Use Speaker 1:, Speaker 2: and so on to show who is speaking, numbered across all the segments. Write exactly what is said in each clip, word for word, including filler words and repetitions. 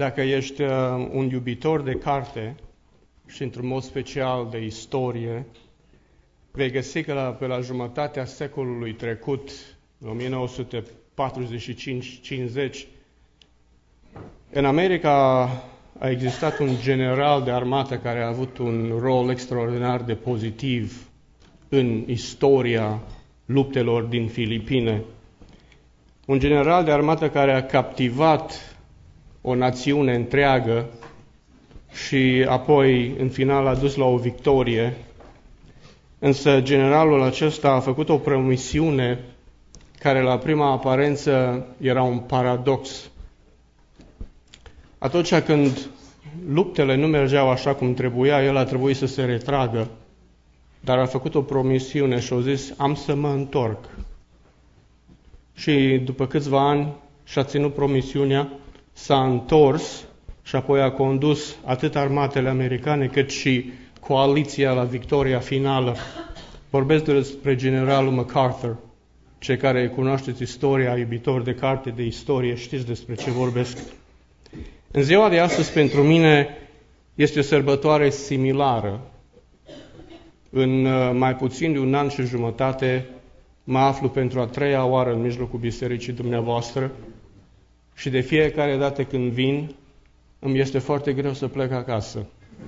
Speaker 1: Dacă ești un iubitor de carte și într-un mod special de istorie, vei găsi că la, pe la jumătatea secolului trecut, în o mie nouă sute patruzeci și cinci cincizeci, în America a existat un general de armată care a avut un rol extraordinar de pozitiv în istoria luptelor din Filipine. Un general de armată care a captivat o națiune întreagă și apoi, în final, a dus la o victorie. Însă generalul acesta a făcut o promisiune care la prima aparență era un paradox. Atunci când luptele nu mergeau așa cum trebuia, el a trebuit să se retragă, dar a făcut o promisiune și a zis, am să mă întorc. Și după câțiva ani și-a ținut promisiunea, s-a întors și apoi a condus atât armatele americane cât și coaliția la victoria finală. Vorbesc despre generalul MacArthur. Cei care cunoașteți istoria, iubitori de carte de istorie, știți despre ce vorbesc. În ziua de astăzi, pentru mine, este o sărbătoare similară. În mai puțin de un an și jumătate mă aflu pentru a treia oară în mijlocul bisericii dumneavoastră și de fiecare dată când vin, îmi este foarte greu să plec acasă.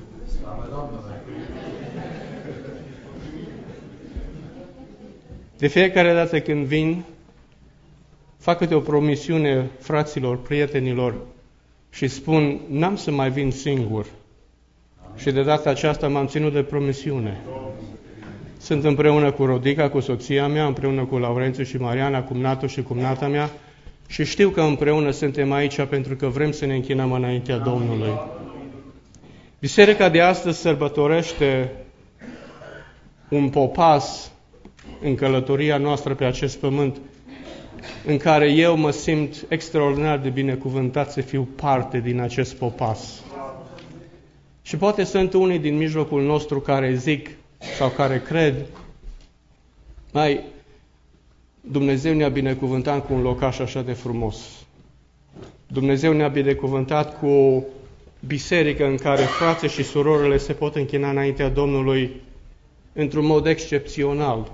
Speaker 1: De fiecare dată când vin, fac câte o promisiune fraților, prietenilor și spun, n-am să mai vin singur. Și de data aceasta m-am ținut de promisiune. Sunt împreună cu Rodica, cu soția mea, împreună cu Laurențiu și Mariana, cumnatul și cumnata mea, și știu că împreună suntem aici pentru că vrem să ne închinăm înaintea Domnului. Biserica de astăzi sărbătorește un popas în călătoria noastră pe acest pământ, în care eu mă simt extraordinar de binecuvântat să fiu parte din acest popas. Și poate sunt unii din mijlocul nostru care zic sau care cred, mai Dumnezeu ne-a binecuvântat cu un locaș așa de frumos. Dumnezeu ne-a binecuvântat cu o biserică în care frații și surorile se pot închina înaintea Domnului într-un mod excepțional.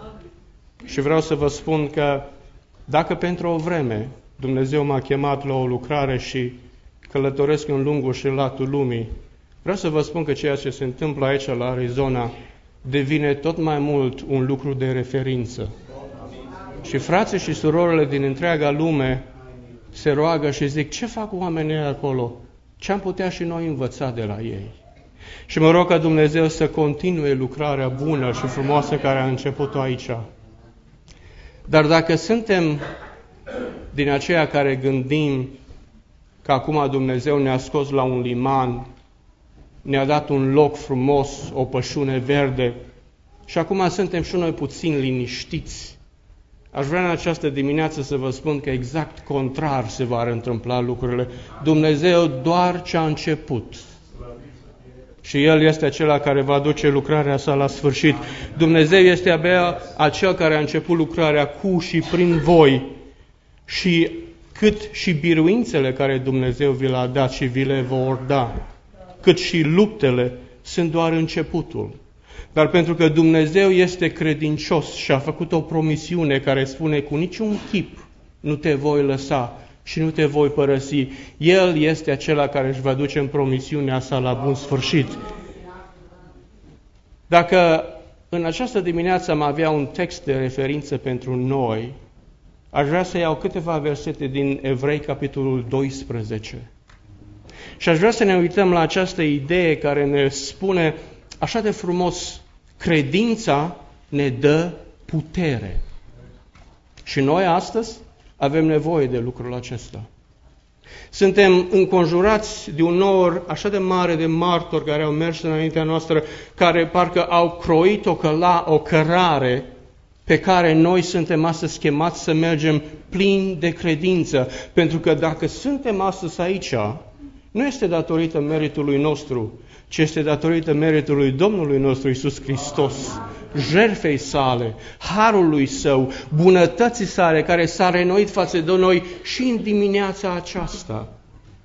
Speaker 1: Și vreau să vă spun că dacă pentru o vreme Dumnezeu m-a chemat la o lucrare și călătoresc în lungul și latul lumii, vreau să vă spun că ceea ce se întâmplă aici la Arizona devine tot mai mult un lucru de referință. Și frații și surorile din întreaga lume se roagă și zic, ce fac oamenii acolo? Ce am putea și noi învăța de la ei? Și mă rog ca Dumnezeu să continue lucrarea bună și frumoasă care a început-o aici. Dar dacă suntem din aceia care gândim că acum Dumnezeu ne-a scos la un liman, ne-a dat un loc frumos, o pășune verde și acum suntem și noi puțin liniștiți, aș vrea în această dimineață să vă spun că exact contrar se vor întâmpla lucrurile. Dumnezeu doar ce a început. Și El este acela care va duce lucrarea sa la sfârșit. Dumnezeu este abia acel care a început lucrarea cu și prin voi. Și cât și biruințele care Dumnezeu vi le-a dat și vi le vor da, cât și luptele, sunt doar începutul. Dar pentru că Dumnezeu este credincios și a făcut o promisiune care spune cu niciun chip nu te voi lăsa și nu te voi părăsi, El este acela care își va duce în promisiunea sa la bun sfârșit. Dacă în această dimineață am avea un text de referință pentru noi, aș vrea să iau câteva versete din Evrei, capitolul doisprezece. Și aș vrea să ne uităm la această idee care ne spune așa de frumos, credința ne dă putere. Și noi astăzi avem nevoie de lucrul acesta. Suntem înconjurați de un număr așa de mare de martori care au mers înaintea noastră, care parcă au croit o, căla, o cărare pe care noi suntem astăzi chemați să mergem plini de credință. Pentru că dacă suntem astăzi aici, nu este datorită meritului nostru, ci este datorită meritului Domnului nostru Iisus Hristos, jertfei sale, harului său, bunătății sale care s-a renoit față de noi și în dimineața aceasta.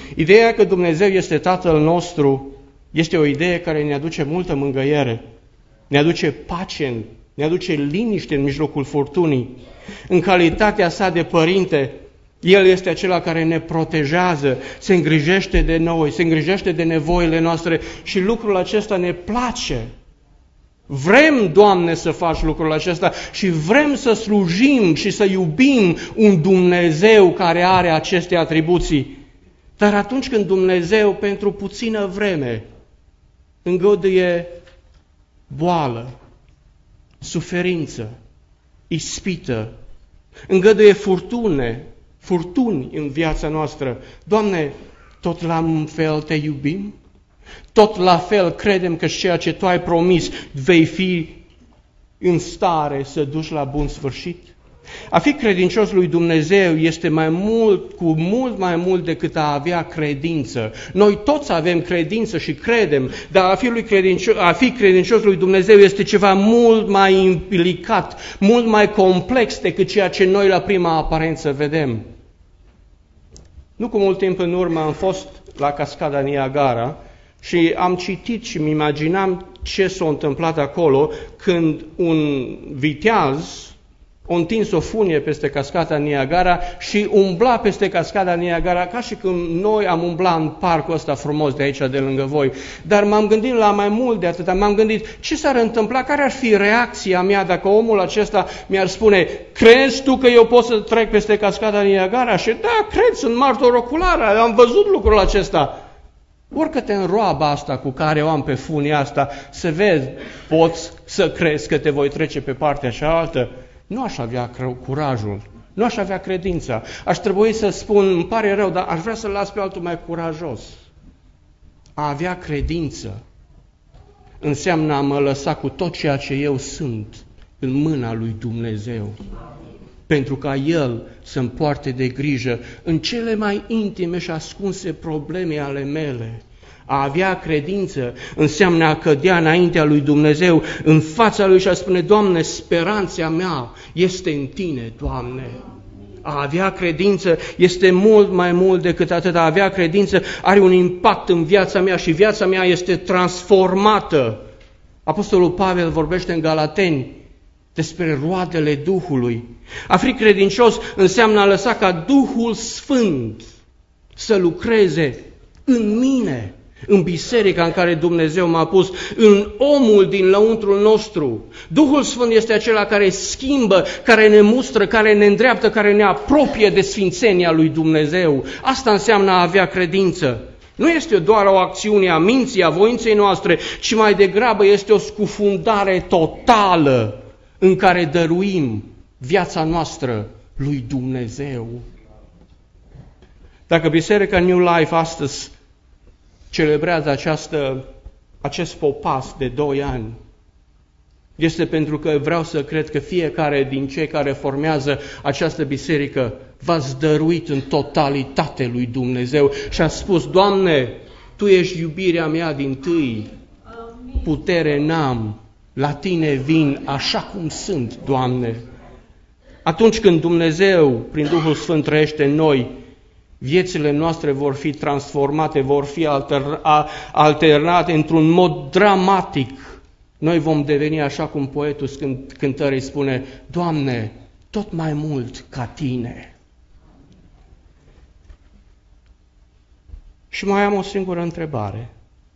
Speaker 1: Ideea că Dumnezeu este Tatăl nostru este o idee care ne aduce multă mângâiere, ne aduce pace, ne aduce liniște în mijlocul furtunii. În calitatea sa de părinte, El este acela care ne protejează, se îngrijește de noi, se îngrijește de nevoile noastre și lucrul acesta ne place. Vrem, Doamne, să faci lucrul acesta și vrem să slujim și să iubim un Dumnezeu care are aceste atribuții. Dar atunci când Dumnezeu, pentru puțină vreme, îngăduie boală, suferință, ispită, îngăduie furtune, furtuni în viața noastră, Doamne, tot la fel te iubim? Tot la fel credem că ceea ce Tu ai promis vei fi în stare să duci la bun sfârșit? A fi credincios lui Dumnezeu este mai mult, cu mult mai mult decât a avea credință. Noi toți avem credință și credem, dar a fi, lui credincios, a fi credincios lui Dumnezeu este ceva mult mai implicat, mult mai complex decât ceea ce noi la prima aparență vedem. Nu cu mult timp în urmă am fost la cascada Niagara și am citit și îmi imaginam ce s-a întâmplat acolo când un viteaz a întins o funie peste cascada Niagara și umbla peste cascada Niagara ca și când noi am umblat în parcul ăsta frumos de aici, de lângă voi. Dar m-am gândit la mai mult de atât. M-am gândit ce s-ar întâmpla, care ar fi reacția mea dacă omul acesta mi-ar spune: crezi tu că eu pot să trec peste cascada Niagara? Și da, cred, sunt martor ocular, am văzut lucrul acesta. Urcă-te în roaba asta cu care o am pe funia asta, să vezi, poți să crezi că te voi trece pe partea cealaltă? Nu aș avea curajul, nu aș avea credința. Aș trebui să spun, îmi pare rău, dar aș vrea să-l las pe altul mai curajos. A avea credință înseamnă a mă lăsa cu tot ceea ce eu sunt în mâna lui Dumnezeu, pentru ca El să-mi poarte de grijă în cele mai intime și ascunse probleme ale mele. A avea credință înseamnă a cădea înaintea lui Dumnezeu, în fața Lui și a spune: Doamne, speranța mea este în Tine, Doamne. A avea credință este mult mai mult decât atât. A avea credință are un impact în viața mea și viața mea este transformată. Apostolul Pavel vorbește în Galateni despre roadele Duhului. A fi credincios înseamnă a lăsa ca Duhul Sfânt să lucreze în mine, în biserica în care Dumnezeu m-a pus, în omul din lăuntrul nostru. Duhul Sfânt este acela care schimbă, care ne mustră, care ne îndreaptă, care ne apropie de sfințenia lui Dumnezeu. Asta înseamnă a avea credință. Nu este doar o acțiune a minții, a voinței noastre, ci mai degrabă este o scufundare totală în care dăruim viața noastră lui Dumnezeu. Dacă Biserica New Life astăzi celebrează această, acest popas de doi ani, este pentru că vreau să cred că fiecare din cei care formează această biserică v-ați dăruit în totalitate lui Dumnezeu și a spus: Doamne, Tu ești iubirea mea dintâi, putere n-am, la Tine vin așa cum sunt, Doamne. Atunci când Dumnezeu, prin Duhul Sfânt, trăiește în noi, viețile noastre vor fi transformate, vor fi alternate într-un mod dramatic. Noi vom deveni așa cum poetul cântării spune: Doamne, tot mai mult ca Tine. Și mai am o singură întrebare.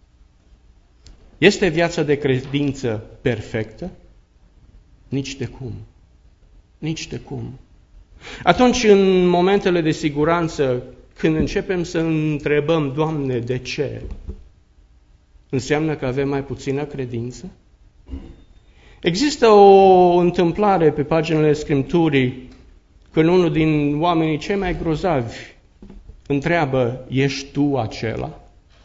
Speaker 1: Este viața de credință perfectă? Nici de cum. Nici de cum. Atunci, în momentele de siguranță, când începem să întrebăm: Doamne, de ce? Înseamnă că avem mai puțină credință? Există o întâmplare pe paginile Scripturii când unul din oamenii cei mai grozavi întreabă: ești Tu acela?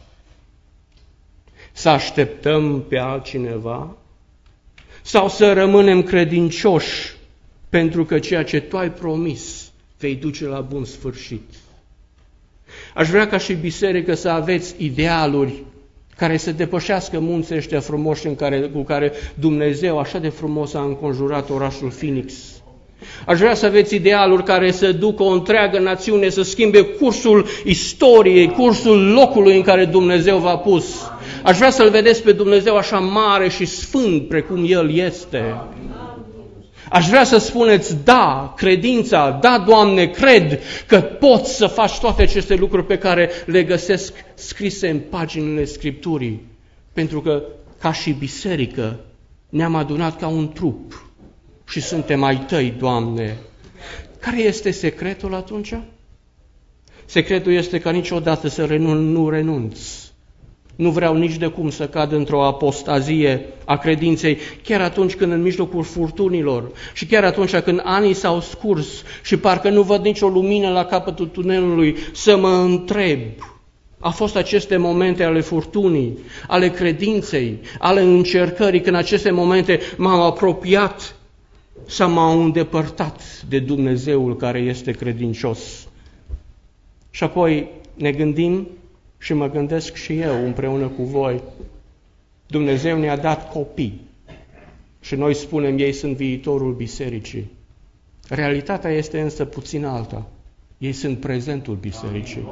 Speaker 1: Să așteptăm pe altcineva? Sau să rămânem credincioși pentru că ceea ce Tu ai promis vei duce la bun sfârșit? Aș vrea ca și biserică să aveți idealuri care să depășească munții ăștia frumoși în care, cu care Dumnezeu așa de frumos a înconjurat orașul Phoenix. Aș vrea să aveți idealuri care să ducă o întreagă națiune, să schimbe cursul istoriei, cursul locului în care Dumnezeu v-a pus. Aș vrea să-L vedeți pe Dumnezeu așa mare și sfânt precum El este. Aș vrea să spuneți, da, credința, da, Doamne, cred că poți să faci toate aceste lucruri pe care le găsesc scrise în paginile Scripturii. Pentru că, ca și biserică, ne-am adunat ca un trup și suntem ai Tăi, Doamne. Care este secretul atunci? Secretul este ca niciodată să renun, nu renunț. Nu vreau nici de cum să cad într-o apostazie a credinței, chiar atunci când în mijlocul furtunilor și chiar atunci când anii s-au scurs și parcă nu văd nicio lumină la capătul tunelului, să mă întreb. A fost aceste momente ale furtunii, ale credinței, ale încercării, când aceste momente m-au apropiat sau m-au îndepărtat de Dumnezeul care este credincios. Și apoi ne gândim și mă gândesc și eu împreună cu voi. Dumnezeu ne-a dat copii și noi spunem ei sunt viitorul bisericii. Realitatea este însă puțin alta. Ei sunt prezentul bisericii.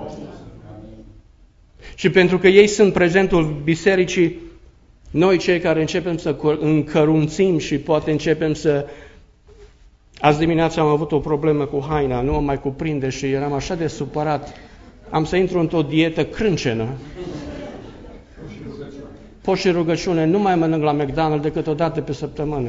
Speaker 1: Și pentru că ei sunt prezentul bisericii, noi cei care începem să încărunțim și poate începem să... Azi dimineața am avut o problemă cu haina, nu mă mai cuprinde și eram așa de supărat. Am să intru într-o dietă crâncenă. Post și rugăciune, nu mai mănânc la McDonald's decât o dată pe săptămână.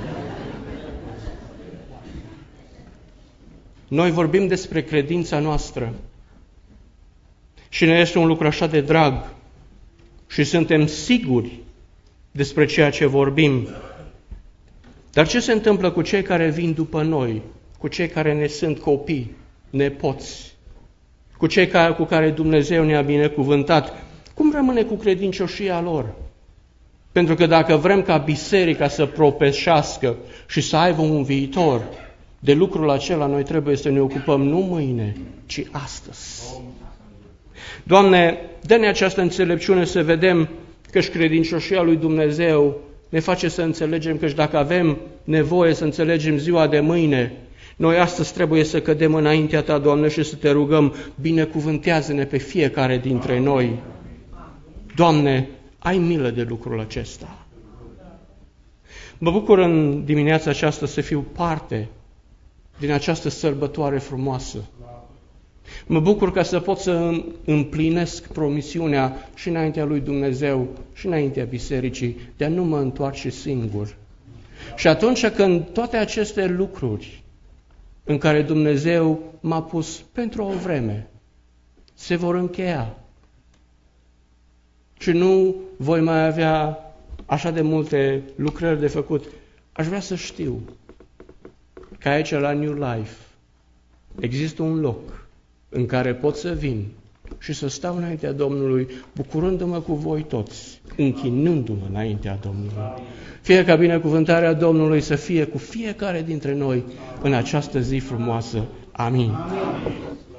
Speaker 1: Noi vorbim despre credința noastră. Și ne este un lucru așa de drag. Și suntem siguri despre ceea ce vorbim. Dar ce se întâmplă cu cei care vin după noi? Cu cei care ne sunt copii, nepoți? Cu cei care, cu care Dumnezeu ne-a binecuvântat, cum rămâne cu credincioșia lor? Pentru că dacă vrem ca biserica să propeșească și să aibă un viitor, de lucrul acela noi trebuie să ne ocupăm nu mâine, ci astăzi. Doamne, dă-ne această înțelepciune să vedem că-și credincioșia lui Dumnezeu ne face să înțelegem că și dacă avem nevoie să înțelegem ziua de mâine, noi astăzi trebuie să cădem înaintea Ta, Doamne, și să Te rugăm, binecuvântează-ne pe fiecare dintre noi. Doamne, ai milă de lucrul acesta. Mă bucur în dimineața aceasta să fiu parte din această sărbătoare frumoasă. Mă bucur ca să pot să împlinesc promisiunea și înaintea lui Dumnezeu și înaintea bisericii de a nu mă întoarce singur. Și atunci când toate aceste lucruri în care Dumnezeu m-a pus pentru o vreme se vor încheia și nu voi mai avea așa de multe lucrări de făcut, aș vrea să știu că aici la New Life există un loc în care pot să vin și să stau înaintea Domnului, bucurându-mă cu voi toți, închinându-mă înaintea Domnului. Fie ca binecuvântarea Domnului să fie cu fiecare dintre noi în această zi frumoasă. Amin. Amin.